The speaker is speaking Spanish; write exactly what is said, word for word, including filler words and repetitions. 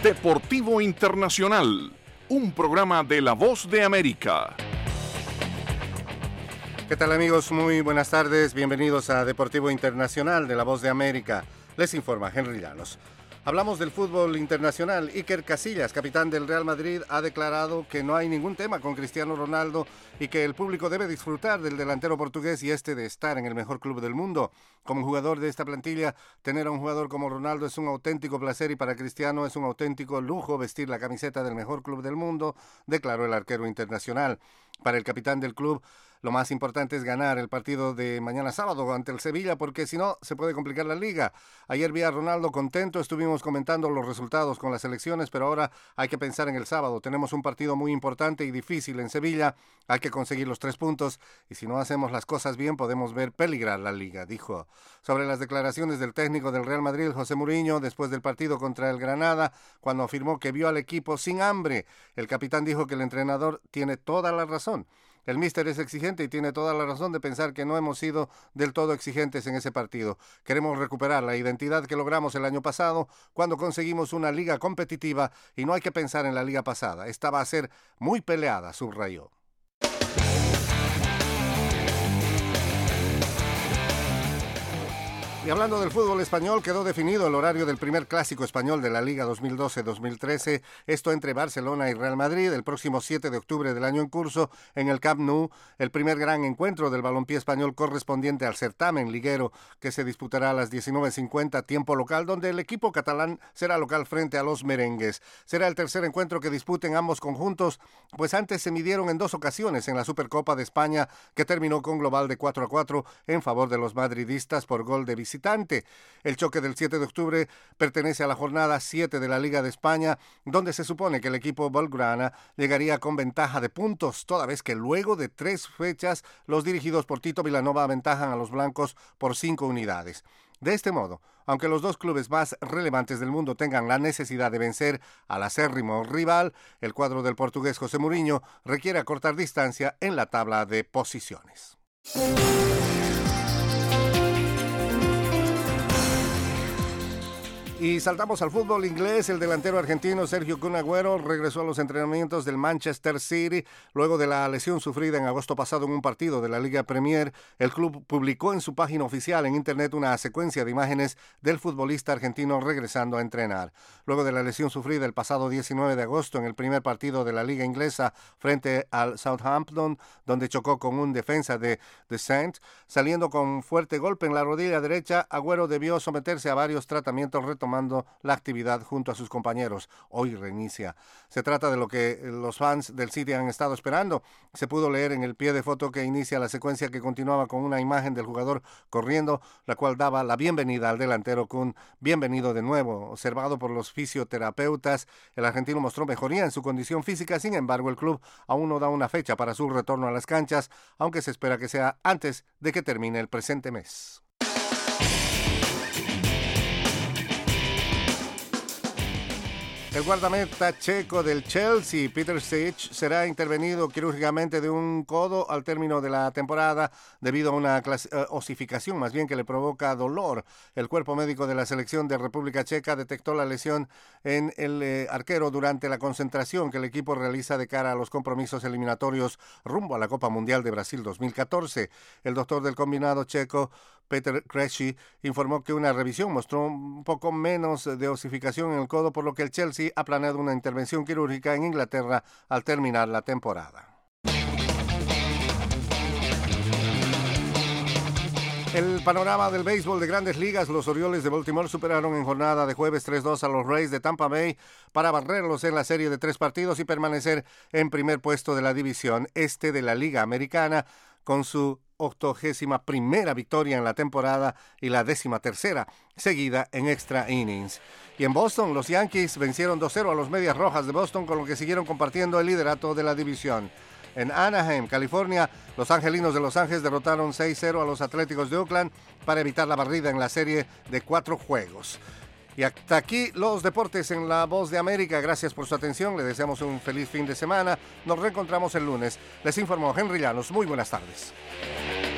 Deportivo Internacional, un programa de La Voz de América. ¿Qué tal, amigos? Muy buenas tardes. Bienvenidos a Deportivo Internacional de La Voz de América. Les informa Henry Llanos. Hablamos del fútbol internacional. Iker Casillas, capitán del Real Madrid, ha declarado que no hay ningún tema con Cristiano Ronaldo y que el público debe disfrutar del delantero portugués y este de estar en el mejor club del mundo. Como jugador de esta plantilla, tener a un jugador como Ronaldo es un auténtico placer y para Cristiano es un auténtico lujo vestir la camiseta del mejor club del mundo, declaró el arquero internacional. Para el capitán del club, lo más importante es ganar el partido de mañana sábado ante el Sevilla, porque si no, se puede complicar la liga. Ayer vi a Ronaldo contento, estuvimos comentando los resultados con las elecciones, pero ahora hay que pensar en el sábado. Tenemos un partido muy importante y difícil en Sevilla, hay que conseguir los tres puntos, y si no hacemos las cosas bien, podemos ver peligrar la liga, dijo. Sobre las declaraciones del técnico del Real Madrid, José Mourinho, después del partido contra el Granada, cuando afirmó que vio al equipo sin hambre, el capitán dijo que el entrenador tiene toda la razón. El míster es exigente y tiene toda la razón de pensar que no hemos sido del todo exigentes en ese partido. Queremos recuperar la identidad que logramos el año pasado cuando conseguimos una liga competitiva y no hay que pensar en la liga pasada. Esta va a ser muy peleada, subrayó. Y hablando del fútbol español, quedó definido el horario del primer clásico español de la Liga dos mil doce dos mil trece, esto entre Barcelona y Real Madrid, el próximo siete de octubre del año en curso, en el Camp Nou, el primer gran encuentro del balompié español correspondiente al certamen liguero que se disputará a las diecinueve cincuenta tiempo local, donde el equipo catalán será local frente a los merengues. Será el tercer encuentro que disputen ambos conjuntos, pues antes se midieron en dos ocasiones en la Supercopa de España, que terminó con global de cuatro a cuatro en favor de los madridistas por gol de visita. El choque del siete de octubre pertenece a la jornada siete de la Liga de España, donde se supone que el equipo blaugrana llegaría con ventaja de puntos, toda vez que luego de tres fechas los dirigidos por Tito Vilanova aventajan a los blancos por cinco unidades. De este modo, aunque los dos clubes más relevantes del mundo tengan la necesidad de vencer al acérrimo rival, el cuadro del portugués José Mourinho requiere acortar distancia en la tabla de posiciones. Y saltamos al fútbol inglés. El delantero argentino Sergio Kun Agüero regresó a los entrenamientos del Manchester City luego de la lesión sufrida en agosto pasado en un partido de la Liga Premier. El club publicó en su página oficial en internet una secuencia de imágenes del futbolista argentino regresando a entrenar. Luego de la lesión sufrida el pasado diecinueve de agosto en el primer partido de la Liga Inglesa frente al Southampton, donde chocó con un defensa de The Saints, saliendo con fuerte golpe en la rodilla derecha, Agüero debió someterse a varios tratamientos retomando la actividad junto a sus compañeros. Hoy reinicia. Se trata de lo que los fans del City han estado esperando. Se pudo leer en el pie de foto que inicia la secuencia, que continuaba con una imagen del jugador corriendo, la cual daba la bienvenida al delantero Kun. Bienvenido de nuevo. Observado por los fisioterapeutas, el argentino mostró mejoría en su condición física. Sin embargo, el club aún no da una fecha para su retorno a las canchas, aunque se espera que sea antes de que termine el presente mes. El guardameta checo del Chelsea, Peter Cech, será intervenido quirúrgicamente de un codo al término de la temporada debido a una clase, uh, osificación, más bien que le provoca dolor. El cuerpo médico de la selección de República Checa detectó la lesión en el eh, arquero durante la concentración que el equipo realiza de cara a los compromisos eliminatorios rumbo a la Copa Mundial de Brasil dos mil catorce. El doctor del combinado checo, Peter Krejci, informó que una revisión mostró un poco menos de osificación en el codo, por lo que el Chelsea ha planeado una intervención quirúrgica en Inglaterra al terminar la temporada. El panorama del béisbol de Grandes Ligas: los Orioles de Baltimore superaron en jornada de jueves tres dos a los Rays de Tampa Bay para barrerlos en la serie de tres partidos y permanecer en primer puesto de la división este de la Liga Americana, con su octogésima primera victoria en la temporada y la décima tercera seguida en extra innings. Y en Boston, los Yankees vencieron dos cero a los Medias Rojas de Boston, con lo que siguieron compartiendo el liderato de la división. En Anaheim, California, los Angelinos de Los Ángeles derrotaron seis cero a los Atléticos de Oakland para evitar la barrida en la serie de cuatro juegos. Y hasta aquí los deportes en La Voz de América. Gracias por su atención. Le deseamos un feliz fin de semana. Nos reencontramos el lunes. Les informó Henry Llanos. Muy buenas tardes.